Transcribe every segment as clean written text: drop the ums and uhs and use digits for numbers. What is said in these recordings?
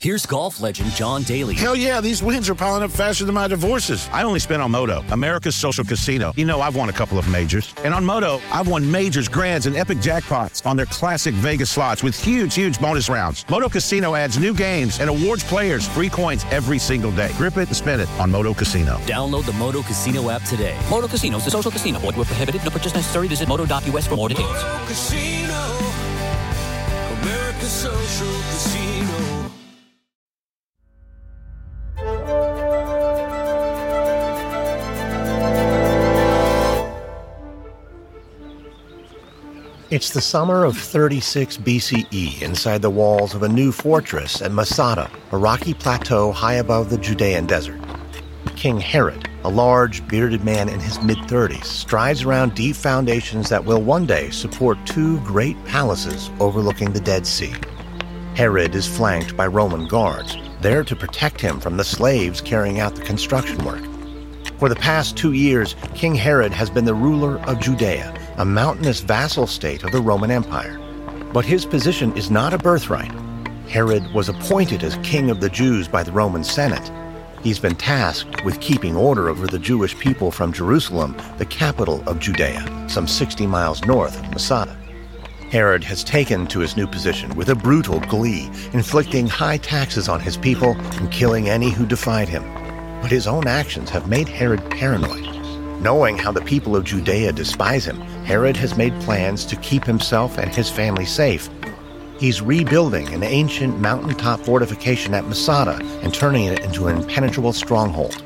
Here's golf legend John Daly. Hell yeah, these wins are piling up faster than my divorces. I only spent on Moto, America's social casino. You know, I've won a couple of majors. And on Moto, I've won majors, grands, and epic jackpots on their classic Vegas slots with huge bonus rounds. Moto Casino adds new games and awards players free coins every single day. Grip it and spin it on Moto Casino. Download the Moto Casino app today. Moto Casino is a social casino. Void where prohibited. No purchase necessary. Visit moto.us for more details. Moto Casino, America's social casino. It's the summer of 36 BCE inside the walls of a new fortress at Masada, a rocky plateau high above the Judean desert. King Herod, a large, bearded man in his mid-30s, strides around deep foundations that will one day support two great palaces overlooking the Dead Sea. Herod is flanked by Roman guards, there to protect him from the slaves carrying out the construction work. For the past 2 years, King Herod has been the ruler of Judea, a mountainous vassal state of the Roman Empire. But his position is not a birthright. Herod was appointed as king of the Jews by the Roman Senate. He's been tasked with keeping order over the Jewish people from Jerusalem, the capital of Judea, some 60 miles north of Masada. Herod has taken to his new position with a brutal glee, inflicting high taxes on his people and killing any who defied him. But his own actions have made Herod paranoid. Knowing how the people of Judea despise him, Herod has made plans to keep himself and his family safe. He's rebuilding an ancient mountaintop fortification at Masada and turning it into an impenetrable stronghold.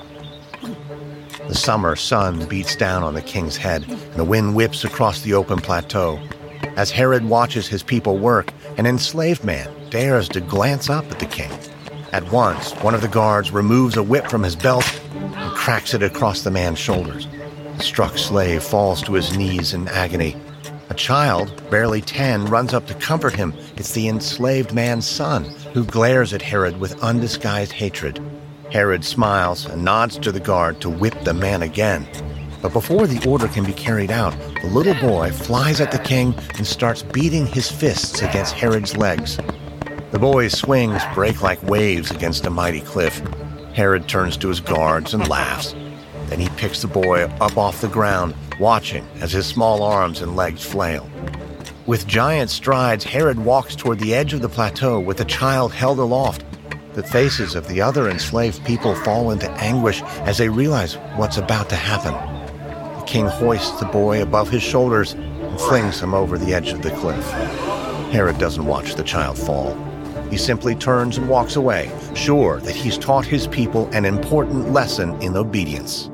The summer sun beats down on the king's head, and the wind whips across the open plateau. As Herod watches his people work, an enslaved man dares to glance up at the king. At once, one of the guards removes a whip from his belt and cracks it across the man's shoulders. The struck slave falls to his knees in agony. A child, barely 10, runs up to comfort him. It's the enslaved man's son, who glares at Herod with undisguised hatred. Herod smiles and nods to the guard to whip the man again. But before the order can be carried out, the little boy flies at the king and starts beating his fists against Herod's legs. The boy's swings break like waves against a mighty cliff. Herod turns to his guards and laughs. Then he picks the boy up off the ground, watching as his small arms and legs flail. With giant strides, Herod walks toward the edge of the plateau with the child held aloft. The faces of the other enslaved people fall into anguish as they realize what's about to happen. The king hoists the boy above his shoulders and flings him over the edge of the cliff. Herod doesn't watch the child fall. He simply turns and walks away, sure that he's taught his people an important lesson in obedience.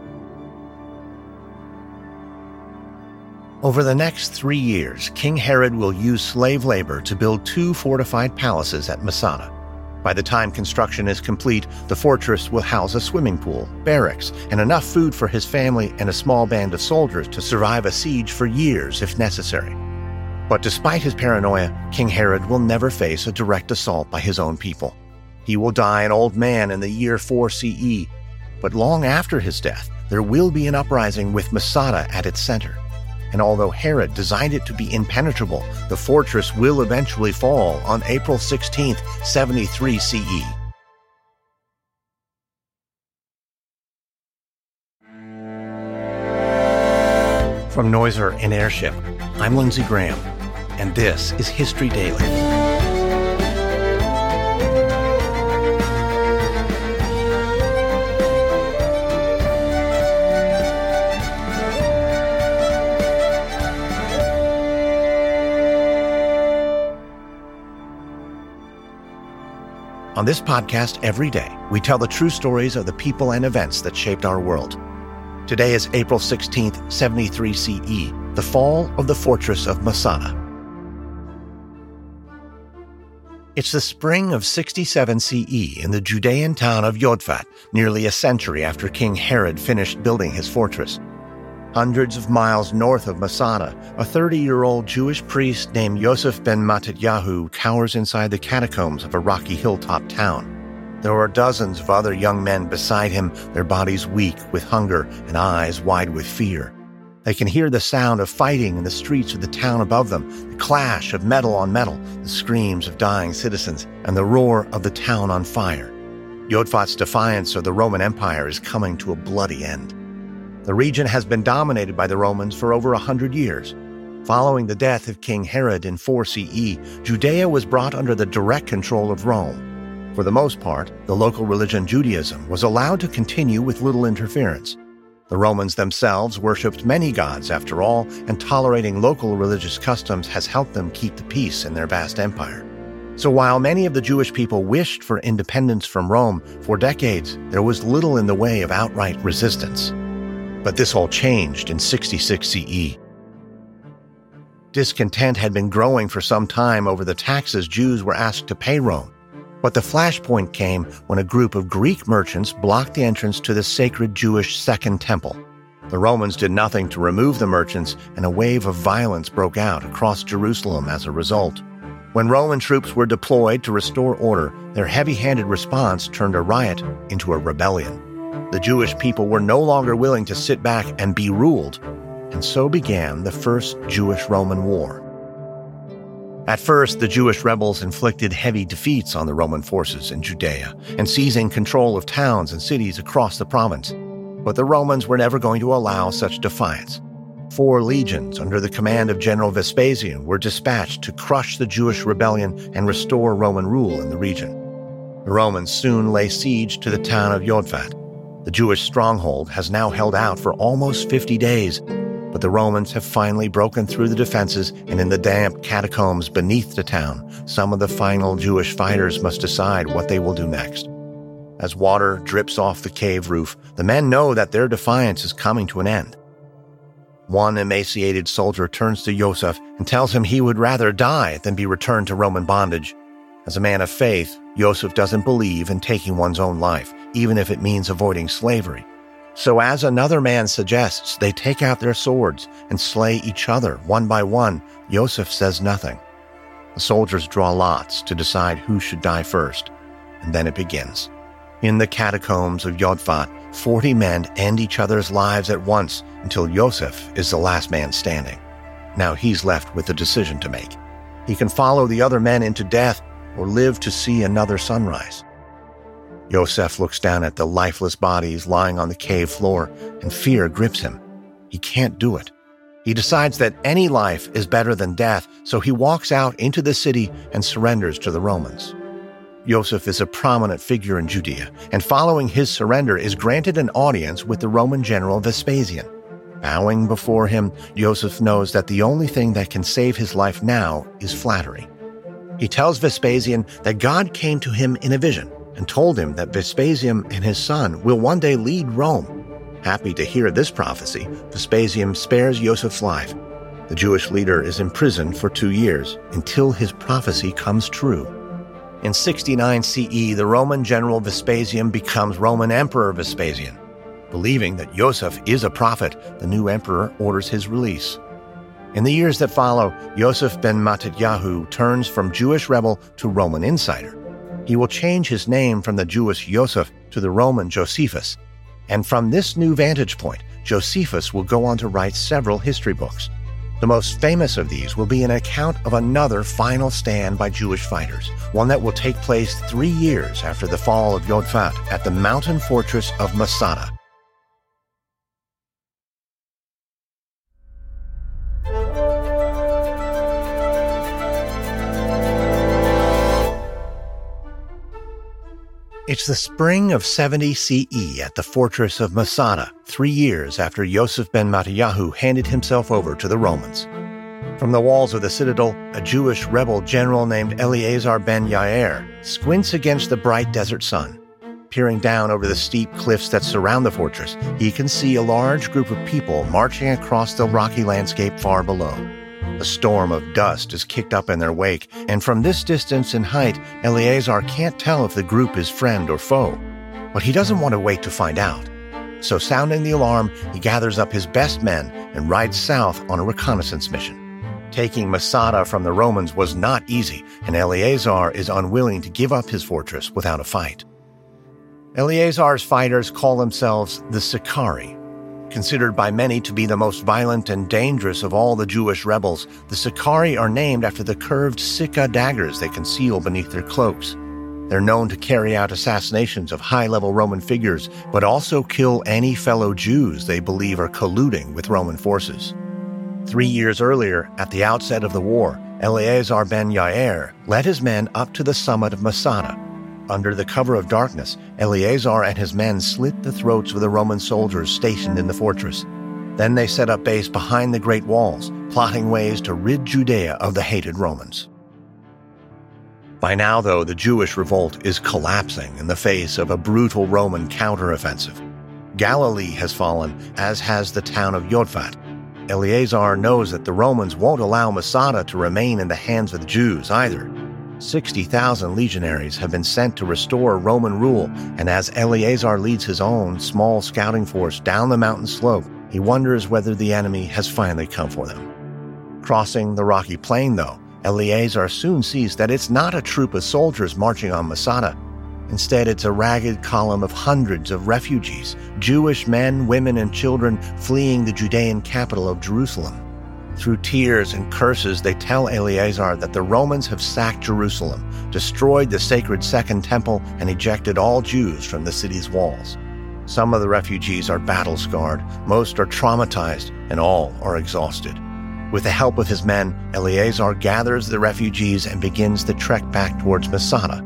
Over the next 3 years, King Herod will use slave labor to build 2 fortified palaces at Masada. By the time construction is complete, the fortress will house a swimming pool, barracks, and enough food for his family and a small band of soldiers to survive a siege for years if necessary. But despite his paranoia, King Herod will never face a direct assault by his own people. He will die an old man in the year 4 CE, but long after his death, there will be an uprising with Masada at its center. And although Herod designed it to be impenetrable, the fortress will eventually fall on April 16th, 73 CE. From Noiser and Airship, I'm Lindsey Graham, and this is History Daily. On this podcast every day, we tell the true stories of the people and events that shaped our world. Today is April 16th, 73 CE, the fall of the fortress of Masada. It's the spring of 67 CE in the Judean town of Yodfat, nearly a century after King Herod finished building his fortress. Hundreds of miles north of Masada, a 30-year-old Jewish priest named Yosef ben Matityahu cowers inside the catacombs of a rocky hilltop town. There are dozens of other young men beside him, their bodies weak with hunger and eyes wide with fear. They can hear the sound of fighting in the streets of the town above them, the clash of metal on metal, the screams of dying citizens, and the roar of the town on fire. Yodfat's defiance of the Roman Empire is coming to a bloody end. The region has been dominated by the Romans for over 100 years. Following the death of King Herod in 4 CE, Judea was brought under the direct control of Rome. For the most part, the local religion Judaism was allowed to continue with little interference. The Romans themselves worshipped many gods, after all, and tolerating local religious customs has helped them keep the peace in their vast empire. So while many of the Jewish people wished for independence from Rome, for decades there was little in the way of outright resistance. But this all changed in 66 CE. Discontent had been growing for some time over the taxes Jews were asked to pay Rome. But the flashpoint came when a group of Greek merchants blocked the entrance to the sacred Jewish Second Temple. The Romans did nothing to remove the merchants, and a wave of violence broke out across Jerusalem as a result. When Roman troops were deployed to restore order, their heavy-handed response turned a riot into a rebellion. The Jewish people were no longer willing to sit back and be ruled, and so began the First Jewish-Roman War. At first, the Jewish rebels inflicted heavy defeats on the Roman forces in Judea and seizing control of towns and cities across the province. But the Romans were never going to allow such defiance. 4 legions under the command of General Vespasian were dispatched to crush the Jewish rebellion and restore Roman rule in the region. The Romans soon lay siege to the town of Yodfat. The Jewish stronghold has now held out for almost 50 days, but the Romans have finally broken through the defenses, and in the damp catacombs beneath the town, some of the final Jewish fighters must decide what they will do next. As water drips off the cave roof, the men know that their defiance is coming to an end. One emaciated soldier turns to Yosef and tells him he would rather die than be returned to Roman bondage. As a man of faith, Yosef doesn't believe in taking one's own life, even if it means avoiding slavery. So as another man suggests they take out their swords and slay each other one by one, Yosef says nothing. The soldiers draw lots to decide who should die first, and then it begins. In the catacombs of Yodfat, 40 men end each other's lives at once until Yosef is the last man standing. Now he's left with a decision to make. He can follow the other men into death or live to see another sunrise. Yosef looks down at the lifeless bodies lying on the cave floor, and fear grips him. He can't do it. He decides that any life is better than death, so he walks out into the city and surrenders to the Romans. Yosef is a prominent figure in Judea, and following his surrender is granted an audience with the Roman general Vespasian. Bowing before him, Yosef knows that the only thing that can save his life now is flattery. He tells Vespasian that God came to him in a vision and told him that Vespasian and his son will one day lead Rome. Happy to hear this prophecy, Vespasian spares Yosef's life. The Jewish leader is imprisoned for 2 years until his prophecy comes true. In 69 CE, the Roman general Vespasian becomes Roman Emperor Vespasian. Believing that Yosef is a prophet, the new emperor orders his release. In the years that follow, Yosef ben Mattatyahu turns from Jewish rebel to Roman insider. He will change his name from the Jewish Yosef to the Roman Josephus. And from this new vantage point, Josephus will go on to write several history books. The most famous of these will be an account of another final stand by Jewish fighters, one that will take place 3 years after the fall of Yodfat at the mountain fortress of Masada. It's the spring of 70 CE at the fortress of Masada, 3 years after Yosef ben Mattatyahu handed himself over to the Romans. From the walls of the citadel, a Jewish rebel general named Eleazar ben Yair squints against the bright desert sun. Peering down over the steep cliffs that surround the fortress, he can see a large group of people marching across the rocky landscape far below. A storm of dust is kicked up in their wake, and from this distance and height, Eleazar can't tell if the group is friend or foe. But he doesn't want to wait to find out. So sounding the alarm, he gathers up his best men and rides south on a reconnaissance mission. Taking Masada from the Romans was not easy, and Eleazar is unwilling to give up his fortress without a fight. Eleazar's fighters call themselves the Sicarii. Considered by many to be the most violent and dangerous of all the Jewish rebels, the Sicarii are named after the curved Sikha daggers they conceal beneath their cloaks. They're known to carry out assassinations of high-level Roman figures, but also kill any fellow Jews they believe are colluding with Roman forces. 3 years earlier, at the outset of the war, Eleazar ben Yair led his men up to the summit of Masada. Under the cover of darkness, Eleazar and his men slit the throats of the Roman soldiers stationed in the fortress. Then they set up base behind the great walls, plotting ways to rid Judea of the hated Romans. By now, though, the Jewish revolt is collapsing in the face of a brutal Roman counteroffensive. Galilee has fallen, as has the town of Yodfat. Eleazar knows that the Romans won't allow Masada to remain in the hands of the Jews either. 60,000 legionaries have been sent to restore Roman rule, and as Eleazar leads his own small scouting force down the mountain slope, he wonders whether the enemy has finally come for them. Crossing the rocky plain, though, Eleazar soon sees that it's not a troop of soldiers marching on Masada. Instead, it's a ragged column of hundreds of refugees, Jewish men, women, and children fleeing the Judean capital of Jerusalem. Through tears and curses, they tell Eleazar that the Romans have sacked Jerusalem, destroyed the sacred Second Temple, and ejected all Jews from the city's walls. Some of the refugees are battle-scarred, most are traumatized, and all are exhausted. With the help of his men, Eleazar gathers the refugees and begins the trek back towards Masada.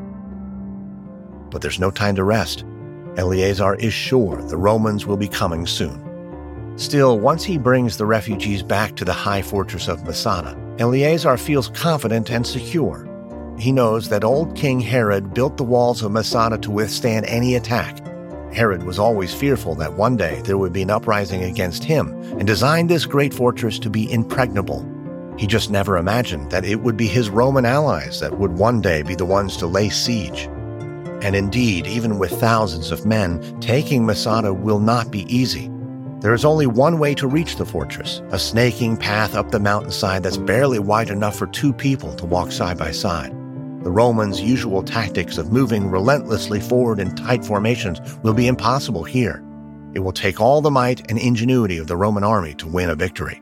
But there's no time to rest. Eleazar is sure the Romans will be coming soon. Still, once he brings the refugees back to the high fortress of Masada, Eleazar feels confident and secure. He knows that old King Herod built the walls of Masada to withstand any attack. Herod was always fearful that one day there would be an uprising against him and designed this great fortress to be impregnable. He just never imagined that it would be his Roman allies that would one day be the ones to lay siege. And indeed, even with thousands of men, taking Masada will not be easy. There is only one way to reach the fortress, a snaking path up the mountainside that's barely wide enough for two people to walk side by side. The Romans' usual tactics of moving relentlessly forward in tight formations will be impossible here. It will take all the might and ingenuity of the Roman army to win a victory.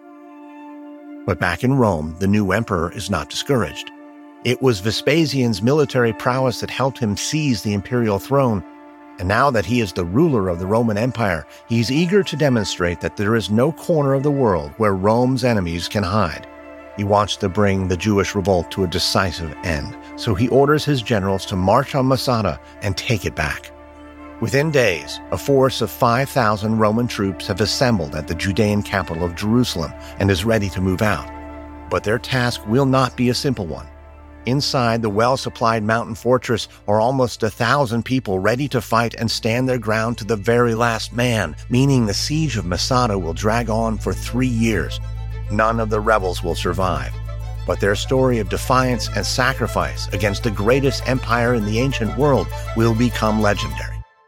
But back in Rome, the new emperor is not discouraged. It was Vespasian's military prowess that helped him seize the imperial throne, and now that he is the ruler of the Roman Empire, he's eager to demonstrate that there is no corner of the world where Rome's enemies can hide. He wants to bring the Jewish revolt to a decisive end, so he orders his generals to march on Masada and take it back. Within days, a force of 5,000 Roman troops have assembled at the Judean capital of Jerusalem and is ready to move out. But their task will not be a simple one. Inside the well-supplied mountain fortress are almost 1,000 people ready to fight and stand their ground to the very last man, meaning the siege of Masada will drag on for 3 years. None of the rebels will survive, but their story of defiance and sacrifice against the greatest empire in the ancient world will become legendary.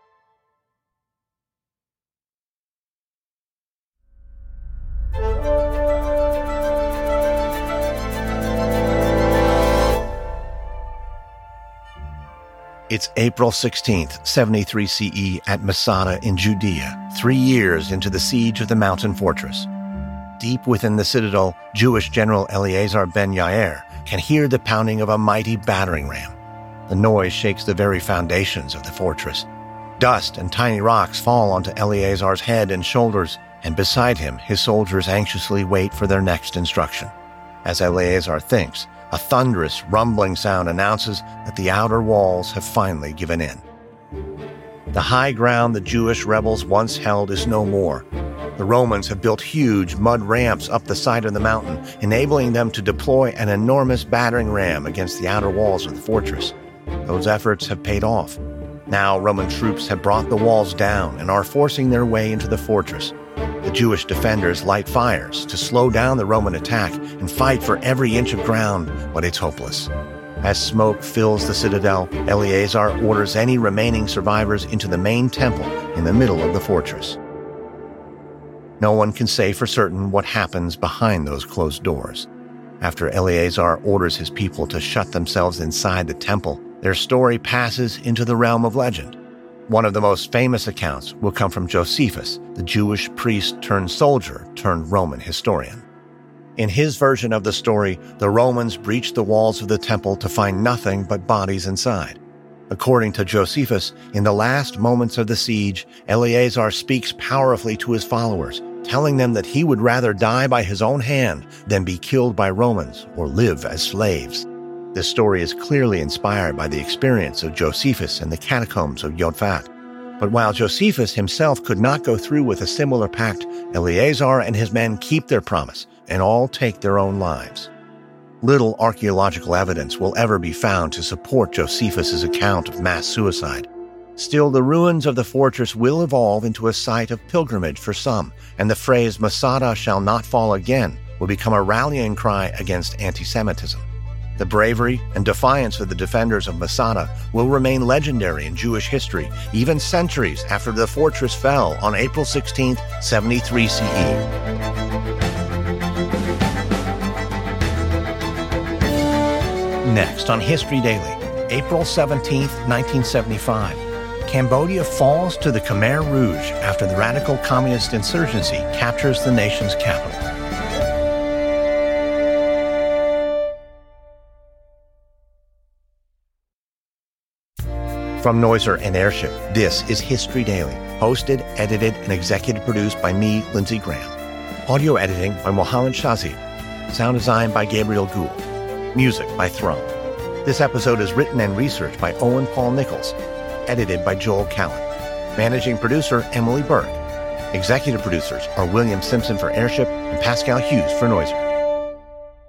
It's April 16th, 73 CE at Masada in Judea, 3 years into the siege of the mountain fortress. Deep within the citadel, Jewish General Eleazar ben Yair can hear the pounding of a mighty battering ram. The noise shakes the very foundations of the fortress. Dust and tiny rocks fall onto Eleazar's head and shoulders, and beside him, his soldiers anxiously wait for their next instruction. As Eleazar thinks, a thunderous, rumbling sound announces that the outer walls have finally given in. The high ground the Jewish rebels once held is no more. The Romans have built huge mud ramps up the side of the mountain, enabling them to deploy an enormous battering ram against the outer walls of the fortress. Those efforts have paid off. Now Roman troops have brought the walls down and are forcing their way into the fortress. The Jewish defenders light fires to slow down the Roman attack and fight for every inch of ground, but it's hopeless. As smoke fills the citadel, Eleazar orders any remaining survivors into the main temple in the middle of the fortress. No one can say for certain what happens behind those closed doors. After Eleazar orders his people to shut themselves inside the temple, their story passes into the realm of legend. One of the most famous accounts will come from Josephus, the Jewish priest turned soldier turned Roman historian. In his version of the story, the Romans breached the walls of the temple to find nothing but bodies inside. According to Josephus, in the last moments of the siege, Eleazar speaks powerfully to his followers, telling them that he would rather die by his own hand than be killed by Romans or live as slaves. This story is clearly inspired by the experience of Josephus in the catacombs of Jotphat. But while Josephus himself could not go through with a similar pact, Eleazar and his men keep their promise and all take their own lives. Little archaeological evidence will ever be found to support Josephus's account of mass suicide. Still, the ruins of the fortress will evolve into a site of pilgrimage for some, and the phrase Masada shall not fall again will become a rallying cry against anti-Semitism. The bravery and defiance of the defenders of Masada will remain legendary in Jewish history, even centuries after the fortress fell on April 16, 73 CE. Next on History Daily, April 17, 1975, Cambodia falls to the Khmer Rouge after the radical communist insurgency captures the nation's capital. From Noiser and Airship, this is History Daily, hosted, edited, and executive produced by me, Lindsey Graham. Audio editing by Mohammed Shazid. Sound design by Gabriel Gould. Music by Throne. This episode is written and researched by Owen Paul Nichols. Edited by Joel Cowan. Managing producer, Emily Berg. Executive producers are William Simpson for Airship and Pascal Hughes for Noiser.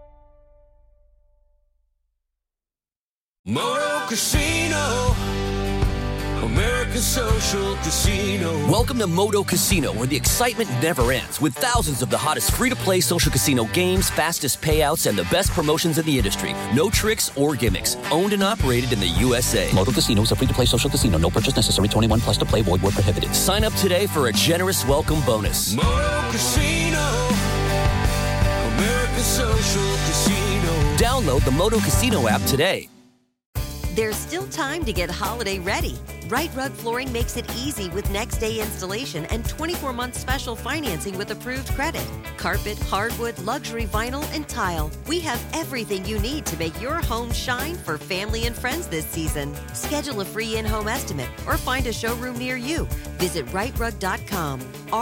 Moto Casino, America's social casino. Welcome to Moto Casino, where the excitement never ends, with thousands of the hottest free-to-play social casino games, fastest payouts, and the best promotions in the industry. No tricks or gimmicks. Owned and operated in the USA. Moto Casino is a free-to-play social casino. No purchase necessary. 21 plus to play. Void where prohibited. Sign up today for a generous welcome bonus. Moto Casino, America's social casino. Download the Moto Casino app today. There's still time to get holiday ready. Right Rug Flooring makes it easy with next day installation and 24-month special financing with approved credit. Carpet, hardwood, luxury vinyl, and tile. We have everything you need to make your home shine for family and friends this season. Schedule a free in-home estimate or find a showroom near you. Visit rightrug.com,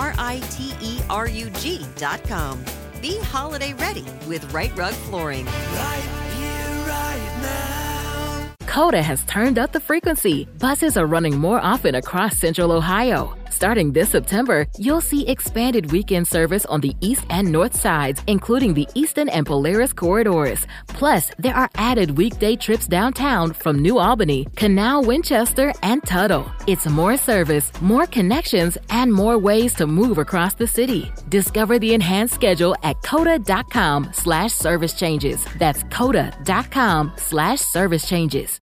RITERUG.com. Be holiday ready with Right Rug Flooring. Right here, right now. Coda has turned up the frequency. Buses are running more often across Central Ohio. Starting this September, you'll see expanded weekend service on the east and north sides, including the Eastern and Polaris corridors. Plus, there are added weekday trips downtown from New Albany, Canal, Winchester, and Tuttle. It's more service, more connections, and more ways to move across the city. Discover the enhanced schedule at coda.com/service changes. That's coda.com/service changes.